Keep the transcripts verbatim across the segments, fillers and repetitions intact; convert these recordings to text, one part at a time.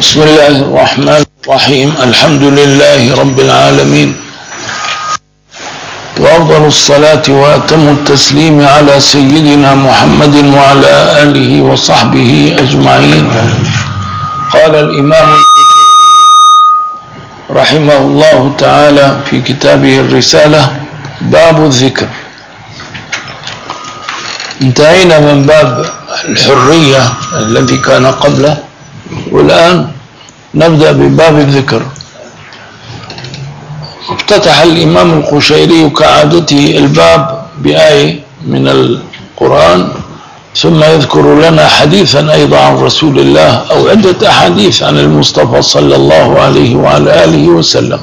بسم الله الرحمن الرحيم. الحمد لله رب العالمين، وأفضل الصلاة وأتم التسليم على سيدنا محمد وعلى آله وصحبه أجمعين. قال الإمام رحمه الله تعالى في كتابه الرسالة: باب الذكر. انتهينا من باب الحرية الذي كان قبله، والآن نبدأ بباب الذكر. افتتح الإمام القشيري كعادته الباب بآية من القرآن، ثم يذكر لنا حديثا أيضا عن رسول الله أو عدة أحاديث عن المصطفى صلى الله عليه وعلى آله وسلم.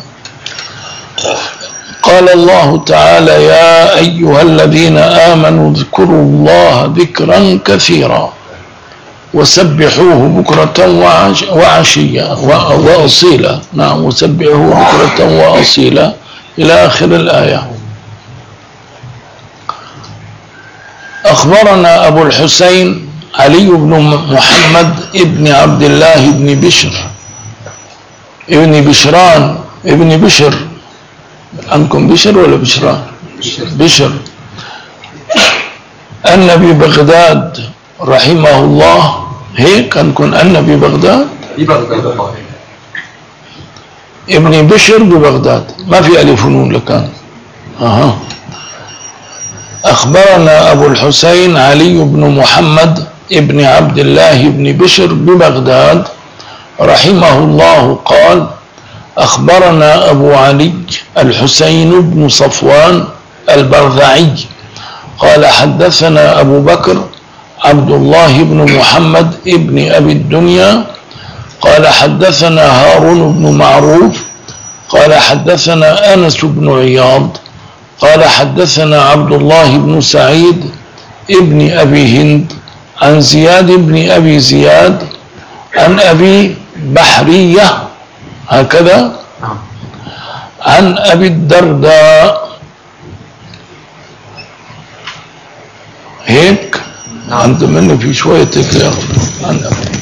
قال الله تعالى: يا أيها الذين آمنوا اذكروا الله ذكرا كثيرا وسبحوه بكرة وعشيا وأصيلا. نعم، وسبحوه بكرة وأصيلا إلى آخر الآية. أخبرنا أبو الحسين علي بن محمد ابن عبد الله بن بشر ابن بشران ابن بشر. عندكم بشر ولا بشران؟ بشر. أن ببغداد رحمه الله. هيك نكون أن ببغداد ابن بشر ببغداد، ما في ألف ونون لكان. أها. أخبرنا أبو الحسين علي بن محمد ابن عبد الله بن بشر ببغداد رحمه الله قال: أخبرنا أبو علي الحسين بن صفوان البرذعي قال: حدثنا أبو بكر عبد الله بن محمد ابن أبي الدنيا قال: حدثنا هارون بن معروف قال: حدثنا أنس بن عياض قال: حدثنا عبد الله بن سعيد ابن أبي هند عن زياد بن أبي زياد عن أبي بحرية هكذا عن أبي الدرداء. هيك عند منه في شوية تكرار عن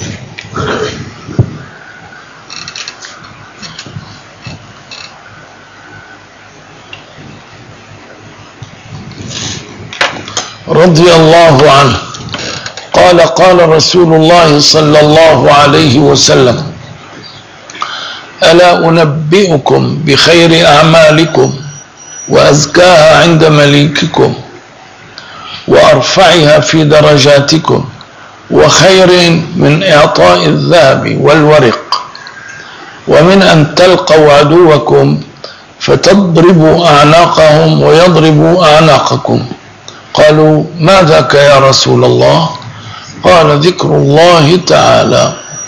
رضي الله عنه قال: قال رسول الله صلى الله عليه وسلم: ألا أنبئكم بخير أعمالكم وأزكاها عند مليككم وأرفعها في درجاتكم وخير من إعطاء الذهب والورق ومن أن تلقوا عدوكم فتضربوا أعناقهم ويضربوا أعناقكم. قالوا: ما ذاك يا رسول الله؟ قال: ذكر الله تعالى.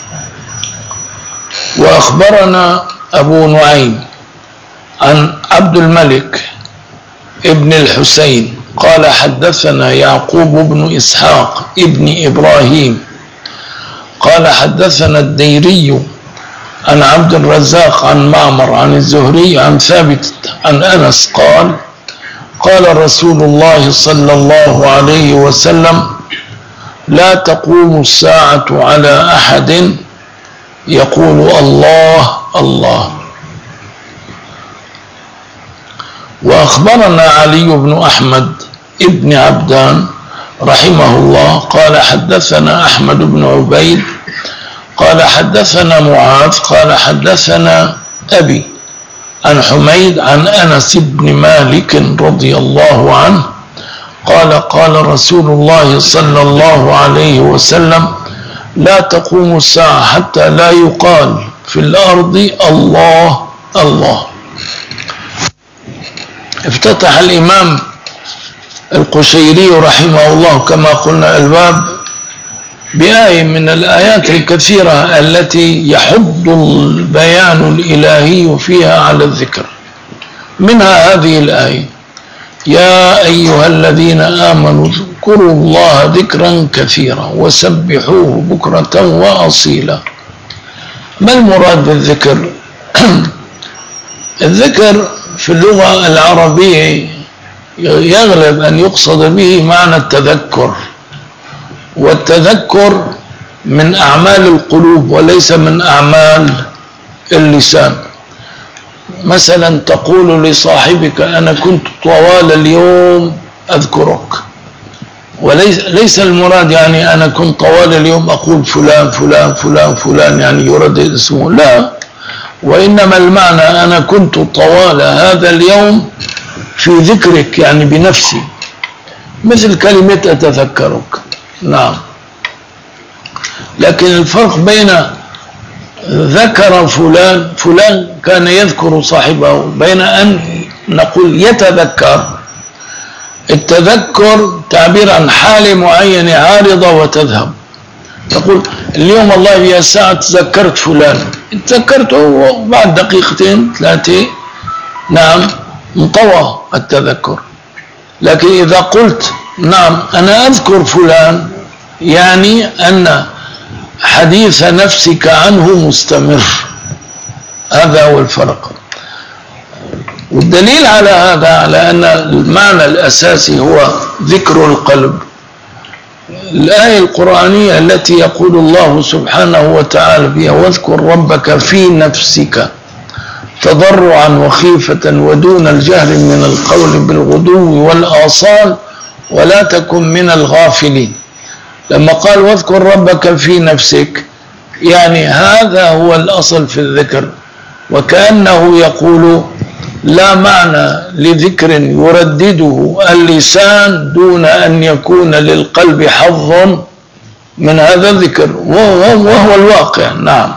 وأخبرنا أبو نعيم عن عبد الملك ابن الحسين قال: حدثنا يعقوب بن إسحاق ابن إبراهيم قال: حدثنا الديري عن عبد الرزاق عن معمر عن الزهري عن ثابت عن أنس قال: قال رسول الله صلى الله عليه وسلم: لا تقوم الساعة على أحد يقول الله الله. وأخبرنا علي بن أحمد ابن عبدان رحمه الله قال: حدثنا أحمد بن عبيد قال: حدثنا معاذ قال: حدثنا أبي عن حميد عن أنس بن مالك رضي الله عنه قال: قال رسول الله صلى الله عليه وسلم: لا تقوم الساعة حتى لا يقال في الأرض الله الله. افتتح الإمام القشيري رحمه الله كما قلنا الباب بآية من الآيات الكثيرة التي يحض البيان الإلهي فيها على الذكر. منها هذه الآية: يا أيها الذين آمنوا اذكروا الله ذكرا كثيرا وسبحوه بكرة وأصيلا. ما المراد بالذكر؟ الذكر في اللغة العربية يغلب أن يقصد به معنى التذكر، والتذكر من أعمال القلوب وليس من أعمال اللسان. مثلا تقول لصاحبك أنا كنت طوال اليوم أذكرك، وليس ليس المراد يعني أنا كنت طوال اليوم أقول فلان فلان فلان فلان يعني يردد اسمه، لا، وإنما المعنى أنا كنت طوال هذا اليوم في ذكرك يعني بنفسي، مثل كلمة أتذكرك. نعم. لكن الفرق بين ذكر فلان فلان كان يذكر صاحبه بين أن نقول يتذكر. التذكر تعبير عن حال معينة عارضة وتذهب، تقول اليوم الله يا ساعة تذكرت فلان، تذكرته بعد دقيقتين ثلاثة، نعم، انطوى التذكر. لكن إذا قلت نعم أنا أذكر فلان يعني أن حديث نفسك عنه مستمر. هذا هو الفرق. والدليل على هذا على أن المعنى الأساسي هو ذكر القلب الآية القرآنية التي يقول الله سبحانه وتعالى بها واذكر ربك في نفسك تضرعا وخيفة ودون الجهر من القول بالغدو والآصال ولا تكن من الغافلين. لما قال واذكر ربك في نفسك يعني هذا هو الأصل في الذكر، وكأنه يقول لا معنى لذكر يردده اللسان دون أن يكون للقلب حظ من هذا الذكر، وهو الواقع. نعم.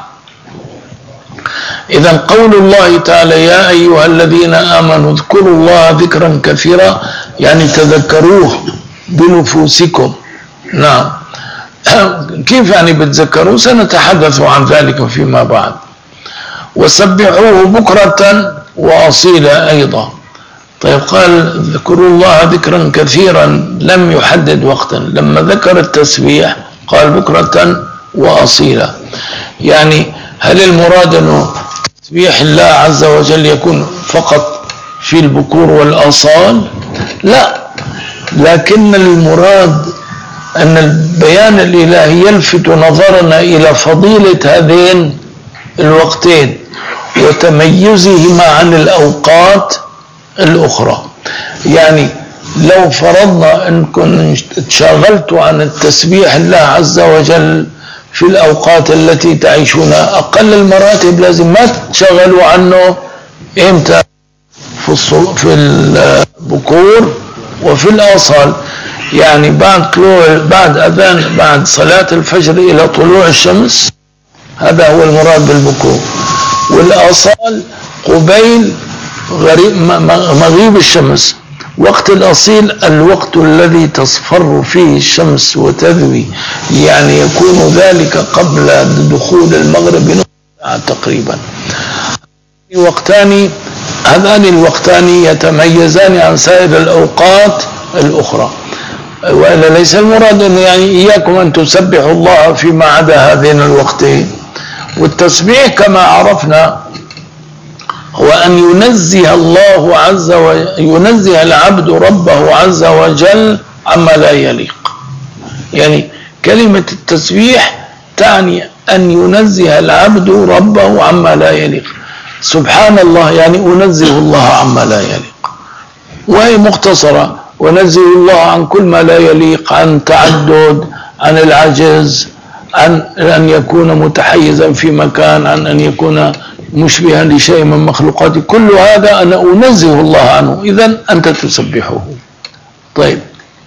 إذن قول الله تعالى يا أيها الذين آمنوا اذكروا الله ذكرا كثيرا يعني تذكروه بنفوسكم. نعم. كيف يعني بتذكروا؟ سنتحدث عن ذلك فيما بعد. وسبحوه بكرة وأصيلا أيضا. طيب قال اذكروا الله ذكرا كثيرا، لم يحدد وقتا. لما ذكر التسبيح قال بكرة وأصيلا، يعني هل المراد أنه تسبيح الله عز وجل يكون فقط في البكور والآصال؟ لا، لكن المراد أن البيان الإلهي يلفت نظرنا إلى فضيلة هذين الوقتين وتميزهما عن الأوقات الأخرى. يعني لو فرضنا أن كنت تشاغلت عن التسبيح الله عز وجل في الأوقات التي تعيشونها، أقل المراتب لازم ما تشغلوا عنه. إمتى؟ في البكور وفي الآصال، يعني بعد طلوع بعد أذان بعد صلاة الفجر إلى طلوع الشمس، هذا هو المراد بالبكور. والآصال قبيل مغيب الشمس. وقت الأصيل الوقت الذي تصفر فيه الشمس وتذوي، يعني يكون ذلك قبل دخول المغرب نصف ساعة تقريبا. وقتان هذان الوقتان يتميزان عن سائر الأوقات الأخرى، وإلا ليس المراد أن يعني إياكم أن تسبحوا الله فيما عدا هذين الوقتين. والتسبيح كما عرفنا هو أن ينزه الله عز وجل، ينزه العبد ربه عز وجل عما لا يليق. يعني كلمة التسبيح تعني أن ينزه العبد ربه عما لا يليق. سبحان الله يعني أنزه الله عما لا يليق، وهي مختصرة ونزه الله عن كل ما لا يليق، عن تعدد، عن العجز، عن أن يكون متحيزا في مكان، عن أن يكون مشبها لشيء من مخلوقاته. كل هذا أنا أنزه الله عنه، إذن أنت تسبحه. طيب،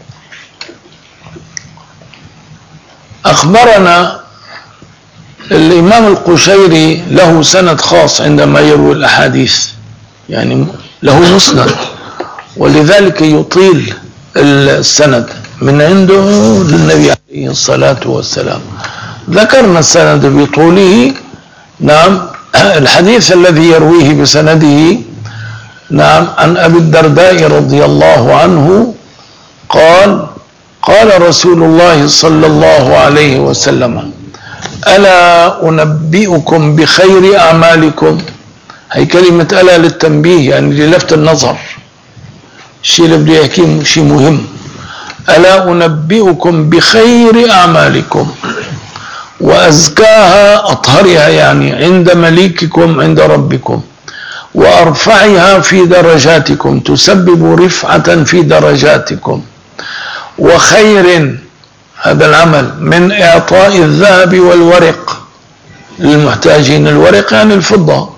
أخبرنا الإمام القشيري له سند خاص عندما يروي الأحاديث، يعني له مسند، ولذلك يطيل السند من عنده للنبي عليه الصلاة والسلام. ذكرنا السند بطوله. نعم. الحديث الذي يرويه بسنده نعم عن أبي الدرداء رضي الله عنه قال قال رسول الله صلى الله عليه وسلم ألا أنبئكم بخير أعمالكم. هي كلمة ألا للتنبيه، يعني للفت النظر، الشيء اللي بده يحكيه شيء مهم. ألا أنبئكم بخير أعمالكم وأزكاها أطهرها يعني عند مليككم عند ربكم، وأرفعها في درجاتكم تسبب رفعة في درجاتكم، وخير هذا العمل من إعطاء الذهب والورق للمحتاجين. الورق يعني الفضة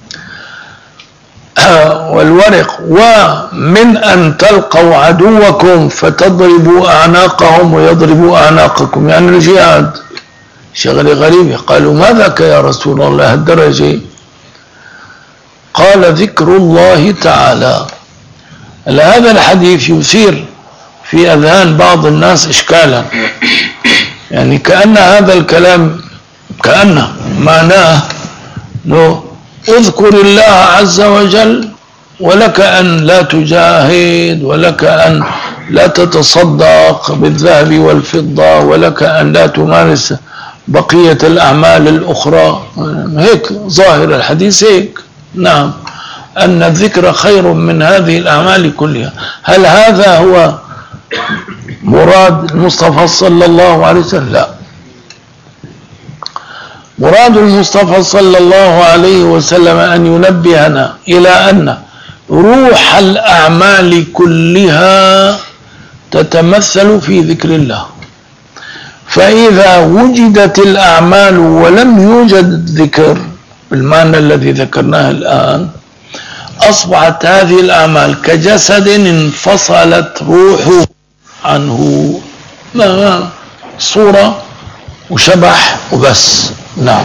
والورق. ومن أن تلقوا عدوكم فتضربوا أعناقهم ويضربوا أعناقكم، يعني الجهاد. شغل غريب، قالوا ما ذاك يا رسول الله الدرجة؟ قال ذكر الله تعالى. هذا الحديث يثير في أذهان بعض الناس إشكالا، يعني كأن هذا الكلام كأنه معناه أنه اذكر الله عز وجل ولك أن لا تجاهد، ولك أن لا تتصدق بالذهب والفضة، ولك أن لا تمارس بقية الأعمال الأخرى. هيك ظاهر الحديث هيك. نعم، أن الذكر خير من هذه الأعمال كلها. هل هذا هو مراد المصطفى صلى الله عليه وسلم؟ لا، مراد المصطفى صلى الله عليه وسلم أن ينبهنا إلى أن روح الأعمال كلها تتمثل في ذكر الله. فإذا وجدت الأعمال ولم يوجد ذكر بالمعنى الذي ذكرناه الآن، أصبحت هذه الأعمال كجسد انفصلت روحه عنه، صورة وشبح وبس. نعم،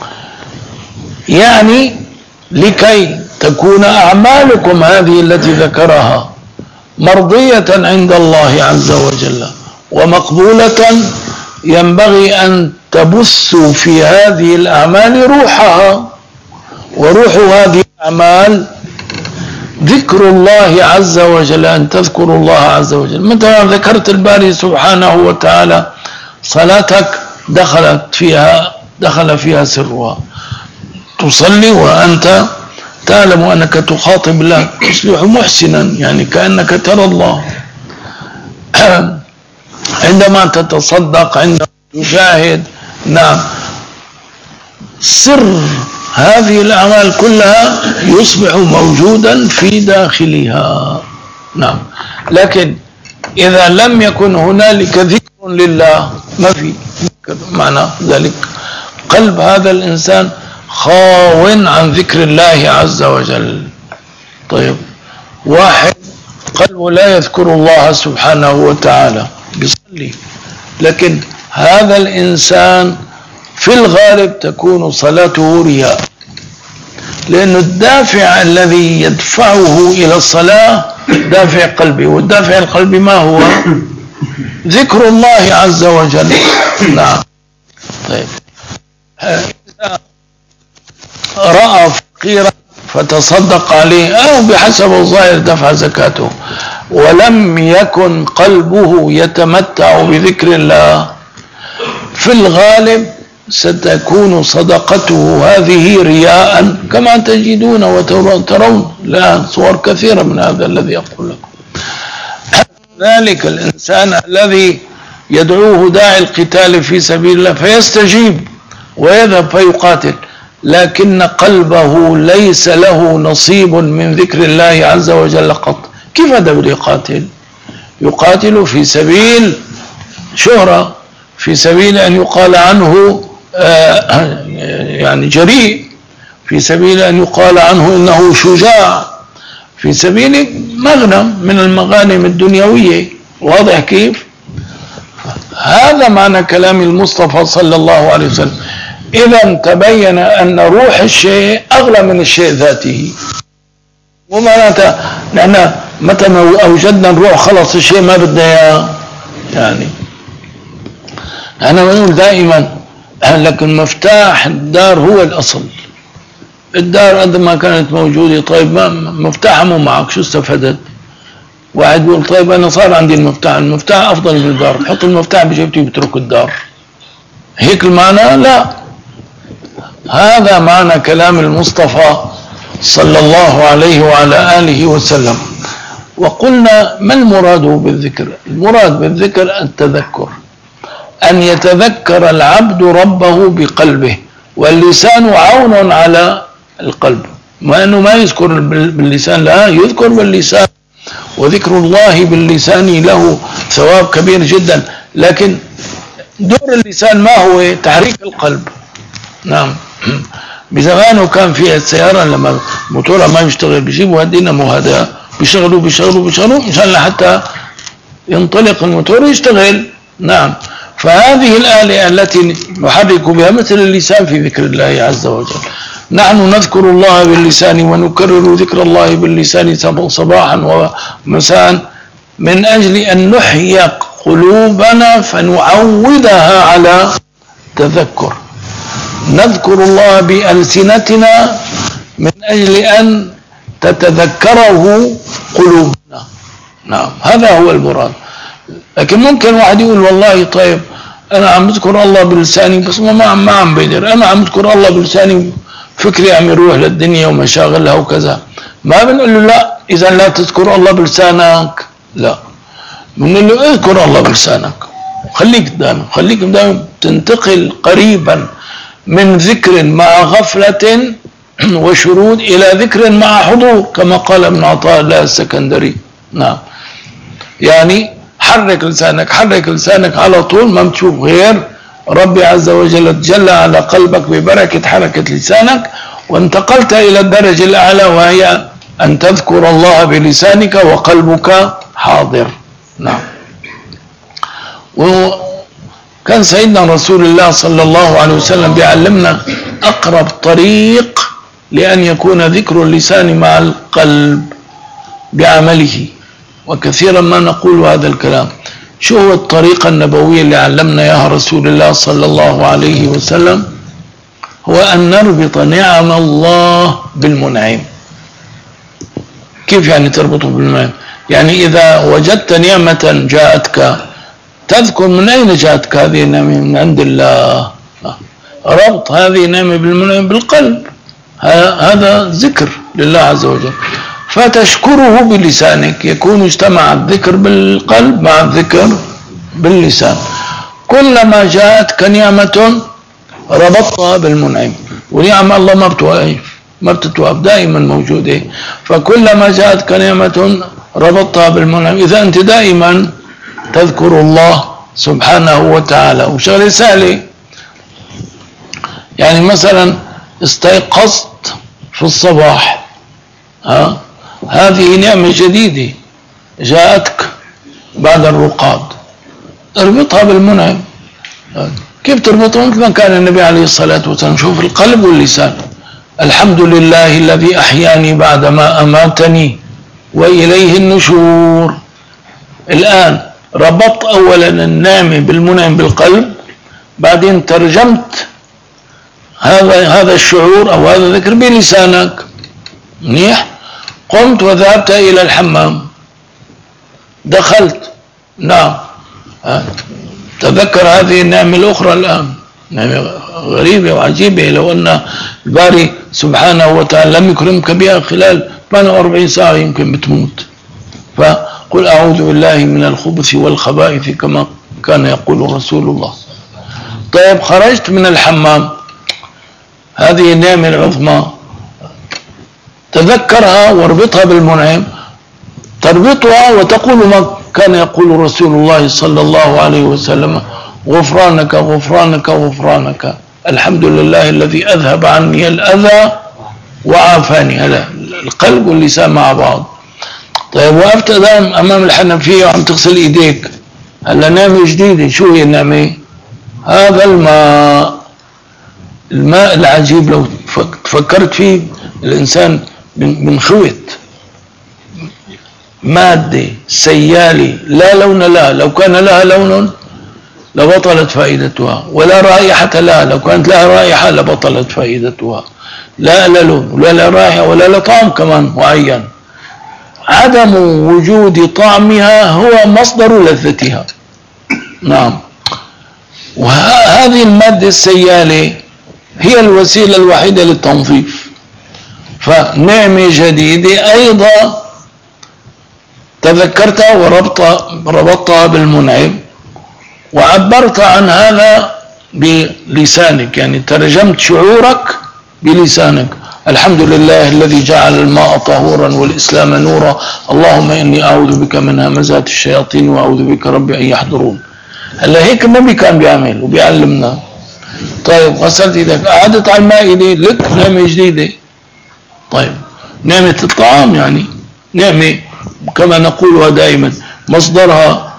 يعني لكي تكون أعمالكم هذه التي ذكرها مرضية عند الله عز وجل ومقبولة، ينبغي أن تبثوا في هذه الأعمال روحها. وروح هذه الأعمال ذكر الله عز وجل، أن تذكروا الله عز وجل. متى ذكرت الباري سبحانه وتعالى صلاتك دخلت فيها دخل فيها سرها. تصلي وأنت تعلم أنك تخاطب الله، تصبح محسنا، يعني كأنك ترى الله. عندما تتصدق، عندما تجاهد. نعم، سر هذه الأعمال كلها يصبح موجودا في داخلها. نعم، لكن إذا لم يكن هنالك ذكر لله، ما في ذكر، معنى ذلك قلب هذا الإنسان خاو عن ذكر الله عز وجل. طيب، واحد قلبه لا يذكر الله سبحانه وتعالى، يصلي، لكن هذا الإنسان في الغالب تكون صلاته رياء، لأن الدافع الذي يدفعه إلى الصلاة دافع قلبي، والدافع القلبي ما هو؟ ذكر الله عز وجل. نعم. طيب، إذا رأى فقيرا فتصدق عليه أو بحسب الظاهر دفع زكاته، ولم يكن قلبه يتمتع بذكر الله، في الغالب ستكون صدقته هذه رياء، كما تجدون وترون الآن صور كثيرة من هذا الذي أقول لكم. ذلك الإنسان الذي يدعوه داعي القتال في سبيل الله فيستجيب ويذهب فيقاتل، لكن قلبه ليس له نصيب من ذكر الله عز وجل قط. كيف هذا يقاتل؟ يقاتل في سبيل شهرة، في سبيل أن يقال عنه آه يعني جريء، في سبيل أن يقال عنه إنه شجاع، في سبيل مغنم من المغانم الدنيوية. واضح كيف؟ هذا معنى كلام المصطفى صلى الله عليه وسلم. إذا تبين أن روح الشيء أغلى من الشيء ذاته. ومعناتها نحن متى ما أوجدنا الروح خلص الشيء ما بدنا إياه. يعني أنا بقول دائما، لكن مفتاح الدار هو الأصل. الدار قد ما كانت موجودة، طيب ما مفتاحها مو معك، شو استفدت؟ واحد يقول طيب أنا صار عندي المفتاح، المفتاح أفضل من الدار، حط المفتاح بجيبتي بترك الدار. هيك المعنى؟ لا، هذا معنى كلام المصطفى صلى الله عليه وعلى آله وسلم. وقلنا ما المراد بالذكر؟ المراد بالذكر التذكر، أن يتذكر العبد ربه بقلبه، واللسان عون على القلب، ما أنه ما يذكر باللسان، لا يذكر باللسان، وذكر الله باللسان له ثواب كبير جدا، لكن دور اللسان ما هو؟ تحريك القلب. نعم. بزمانه كان فيها السيارة لما موتورها ما يشتغل بيجيبوا هالدينامو هذا بيشغلوا بيشغلوا بيشغلوا مشان لحتى ينطلق الموتور يشتغل. نعم. فهذه الآلة التي نحرك بها مثل اللسان في ذكر الله عز وجل. نحن نذكر الله باللسان ونكرر ذكر الله باللسان صباحا ومساء من أجل أن نحيي قلوبنا فنعودها على تذكر. نذكر الله بألسنتنا من أجل أن تتذكره قلوبنا. نعم، هذا هو المراد. لكن ممكن واحد يقول والله طيب أنا عم أذكر الله بلساني بس ما عم ما عم بقدر، أنا عم أذكر الله بلساني فكري عم يروح للدنيا ومشاغلها وكذا. ما بنقول له لا، إذا لا تذكر الله بلسانك، لا، بنقول له اذكر الله بلسانك، خليك دائما خليك دائما تنتقل قريبا من ذكر مع غفلة وشرود إلى ذكر مع حضور، كما قال ابن عطاء الله السكندري. نعم، يعني حرك لسانك حرك لسانك على طول، ما بتشوف غير ربي عز وجل تجلى على قلبك ببركة حركة لسانك، وانتقلت إلى الدرجة الأعلى وهي أن تذكر الله بلسانك وقلبك حاضر. نعم. وكان سيدنا رسول الله صلى الله عليه وسلم بيعلمنا أقرب طريق لأن يكون ذكر اللسان مع القلب بعمله، وكثيرا ما نقول هذا الكلام. شو هو الطريقة النبوية اللي علمنا إياها رسول الله صلى الله عليه وسلم؟ هو أن نربط نعم الله بالمنعم. كيف يعني تربطه بالمنعم؟ يعني إذا وجدت نعمة جاءتك تذكر من أين جاءتك هذه النعمة؟ من عند الله. ربط هذه النعمة بالمنعم بالقلب، هذا ذكر لله عز وجل، فتشكره بلسانك، يكون اجتمع الذكر بالقلب مع الذكر باللسان. كلما جاءتك نعمة ربطتها بالمنعم، ونعم الله ما بتوقف ما بتتوقف، دائما موجودة، فكلما جاءتك نعمة ربطتها بالمنعم. إذا أنت دائما تذكر الله سبحانه وتعالى، وشغلة سهلة، يعني مثلا استيقظت في الصباح، ها، هذه نعمة جديدة جاءتك بعد الرقاد، اربطها بالمنعم. كيف تربطها؟ مثل ما كان النبي عليه الصلاة والسلام، شوف القلب واللسان. الحمد لله الذي أحياني بعدما أماتني وإليه النشور. الآن ربطت أولا النعمة بالمنعم بالقلب، بعدين ترجمت هذا هذا الشعور أو هذا الذكر بلسانك. منيح. قمت وذهبت إلى الحمام، دخلت، نعم، تذكر هذه النعمة الأخرى الآن، نعمة غريبة وعجيبة. لو أن الباري سبحانه وتعالى لم يكرمك بها خلال ثمانية وأربعين ساعة يمكن بتموت. فقل أعوذ بالله من الخبث والخبائث كما كان يقول رسول الله. طيب، خرجت من الحمام، هذه النعمة العظمى تذكرها واربطها بالمنعم، تربطها وتقول ما كان يقول رسول الله صلى الله عليه وسلم: غفرانك غفرانك غفرانك، الحمد لله الذي أذهب عني الأذى وعافاني. هذا القلب واللسان مع بعض. طيب، وقفت أمام الحنفية وعم تغسل إيديك، هلا نعمة جديدة. شو هي النعمة؟ هذا الماء، الماء العجيب لو تفكرت فيه الإنسان بنخوت، مادة سيالة لا لون لها، لو كان لها لون لبطلت فائدتها، ولا رائحة لها، لو كانت لها رائحة لبطلت فائدتها. لا لا لون ولا لا رائحة ولا لا طعم كمان معين. عدم وجود طعمها هو مصدر لذتها. نعم. وهذه المادة السيالة هي الوسيلة الوحيدة للتنظيف. فنعمة جديدة أيضا تذكرتها وربطها ربطتها بالمنعم، وعبرت عن هذا بلسانك، يعني ترجمت شعورك بلسانك. الحمد لله الذي جعل الماء طهورا والإسلام نورا، اللهم إني أعوذ بك من همزات الشياطين وأعوذ بك ربي أن يحضرون. هلا هيك النبي كان بيعمل وبيعلمنا. طيب غسلت ايدك، قعدت على المائدة، لك نعمة جديدة. طيب نعمة الطعام يعني نعمة كما نقولها دائما مصدرها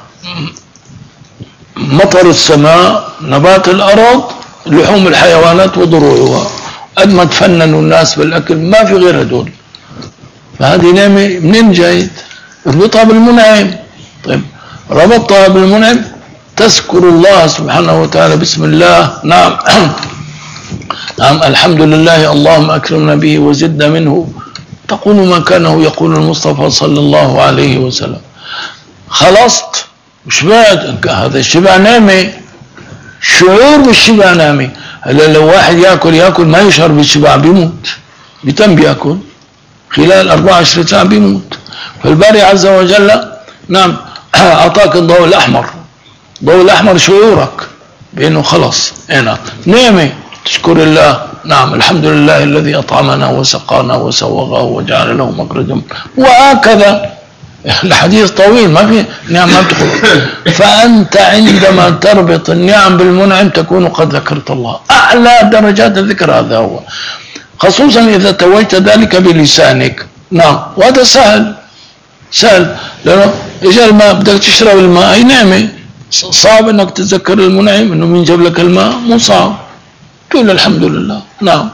مطر السماء، نبات الأرض، لحوم الحيوانات وضروعها. قد ما تفننوا الناس بالأكل ما في غير هدول. فهذه نعمة منين جايت؟ اربطها بالمنعم. طيب ربطها بالمنعم، تذكر الله سبحانه وتعالى بسم الله. نعم نعم الحمد لله اللهم أكرمنا به وزدنا منه، تقول ما كانه يقول المصطفى صلى الله عليه وسلم. خلصت وشبعت، هذا الشبع نعمة، شعور بالشبع نعمة. هلا لو واحد ياكل ياكل ما يشعر بالشبع بيموت، بتم بياكل خلال أربعة عشر ساعة بيموت. فالباري عز وجل نعم أعطاك الضوء الأحمر، الضوء الأحمر شعورك بأنه خلص هنا نعمة، تشكر الله. نعم الحمد لله الذي أطعمنا وسقانا وسوغه وجعل له مخرجا، وهكذا الحديث طويل ما في نعم ما بتقول. فأنت عندما تربط النعم بالمنعم تكون قد ذكرت الله. أعلى درجات الذكر هذا هو، خصوصا إذا توجت ذلك بلسانك. نعم وهذا سهل سهل، لأنه إجا الماء بدك تشرب الماء أي نعمة. صعب انك تتذكر المنعم انه من جاب لك الماء؟ مو صعب، تقول الحمد لله. نعم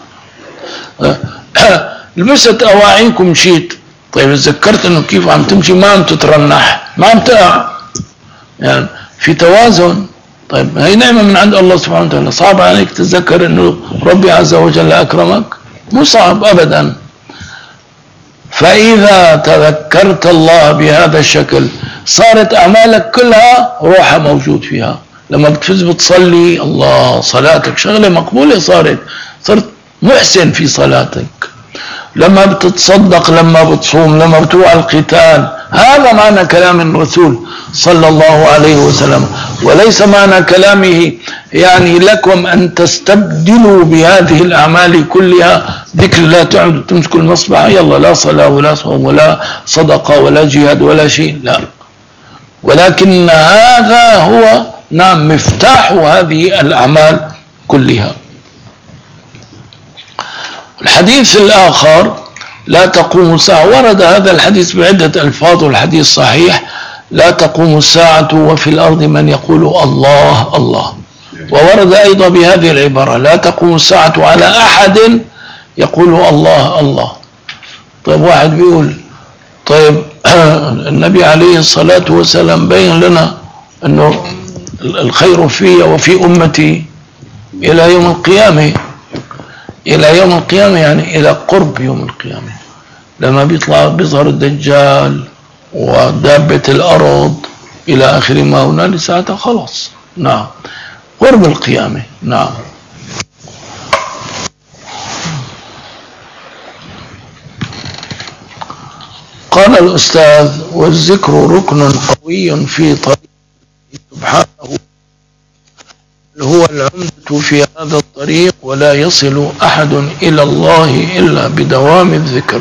لبست اواعيكم مشيت، طيب تذكرت انه كيف عم تمشي ما عم تترنح ما عم تقع، يعني في توازن. طيب هي نعمة من عند الله سبحانه وتعالى. صعب عليك تتذكر انه ربي عز وجل اكرمك؟ مو صعب ابدا. فإذا تذكرت الله بهذا الشكل صارت أعمالك كلها روحها موجود فيها. لما بتفز بتصلي الله صلاتك شغلة مقبولة، صارت صرت محسن في صلاتك. لما بتتصدق، لما بتصوم، لما بتروح القتال، هذا معنى كلام الرسول صلى الله عليه وسلم، وليس معنى كلامه يعني لكم أن تستبدلوا بهذه الأعمال كلها ذكر لا تعودوا تمسكوا المصباح يلا لا صلاة ولا صوم ولا صدقة ولا جهاد ولا شيء، لا، ولكن هذا هو نعم مفتاح هذه الأعمال كلها. الحديث الآخر لا تقوم الساعة، ورد هذا الحديث بعدة ألفاظ والحديث صحيح. لا تقوم الساعة وفي الأرض من يقول الله الله، وورد أيضا بهذه العبارة لا تقوم الساعة على أحد يقول الله الله. طيب واحد بيقول طيب النبي عليه الصلاة والسلام بين لنا أنه الخير في وفي أمتي إلى يوم القيامة، إلى يوم القيامة يعني إلى قرب يوم القيامة، لما بيطلع بيظهر الدجال ودابة الأرض إلى آخر ما هنالك ساعتها خلاص. نعم قرب القيامة. نعم قال الأستاذ والذكر ركن قوي في طريق سبحانه، هو العمدة في هذا الطريق، ولا يصل أحد إلى الله إلا بدوام الذكر.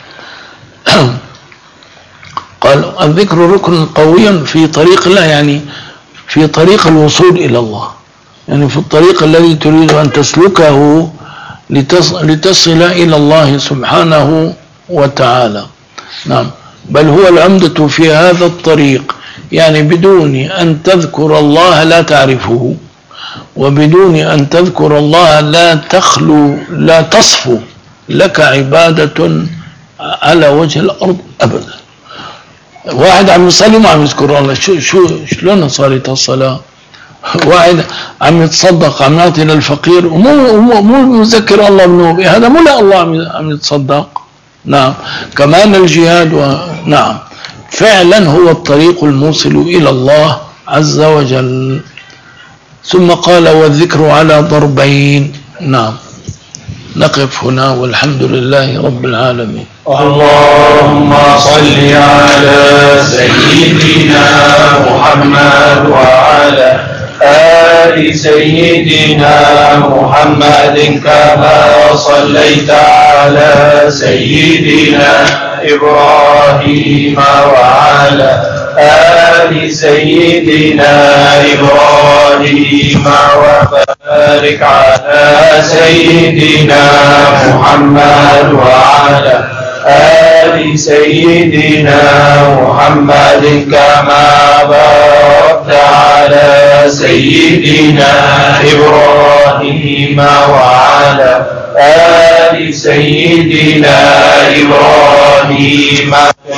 قال الذكر ركن قوي في طريق الله، يعني في طريق الوصول إلى الله، يعني في الطريق الذي تريد أن تسلكه لتصل إلى الله سبحانه وتعالى. نعم بل هو العمدة في هذا الطريق، يعني بدون أن تذكر الله لا تعرفه، وبدون أن تذكر الله لا تخلو لا تصفو لك عبادة على وجه الأرض أبدا. واحد عم يصلي ما عم يذكر الله، شو شو شلون صارت الصلاة؟ واحد عم يتصدق عم يعطي للفقير ومو مو مذكر الله بنوبه، هذا مو لا الله عم يتصدق. نعم كمان الجهاد و... نعم فعلا هو الطريق الموصل إلى الله عز وجل. ثم قال والذكر على ضربين. نعم نقف هنا والحمد لله رب العالمين. اللهم صل على سيدنا محمد وعلى آل سيدنا محمد كما صليت على سيدنا إبراهيم وعلى آل سيدنا إبراهيم وبارك على سيدنا محمد وعلى آل سيدنا محمد كما باركت على سيدنا إبراهيم وعلى آل سيدنا إبراهيم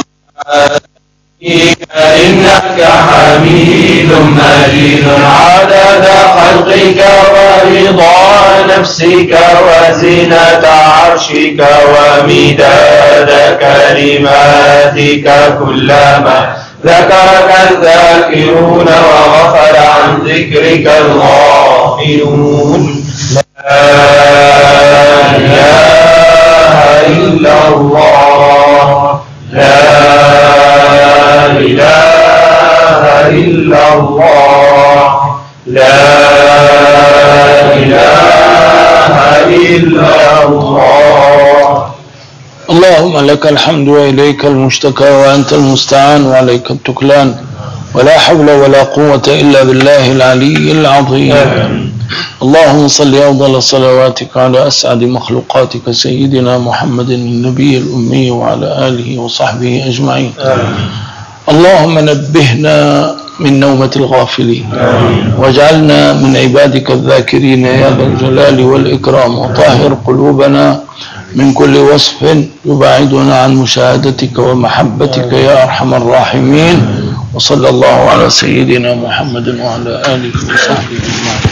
إنك حميد مجيد عدد خلقك ورضا نفسك وزنة عرشك ومداد كلماتك كلما ذكرك الذاكرون وغفل عن ذكرك الغافلون لا إله إلا الله لا إله إلا الله لا إله إلا الله. اللهم لك الحمد وإليك المشتكى وأنت المستعان وعليك التكلان ولا حول ولا قوة إلا بالله العلي العظيم. اللهم صل أفضل صلواتك على أسعد مخلوقاتك سيدنا محمد النبي الأمي وعلى آله وصحبه أجمعين. اللهم نبهنا من نومة الغافلين واجعلنا من عبادك الذاكرين يا ذا الجلال والإكرام وطهر قلوبنا من كل وصف يبعدنا عن مشاهدتك ومحبتك يا أرحم الراحمين. وصلى الله على سيدنا محمد وعلى آله وصحبه أجمعين.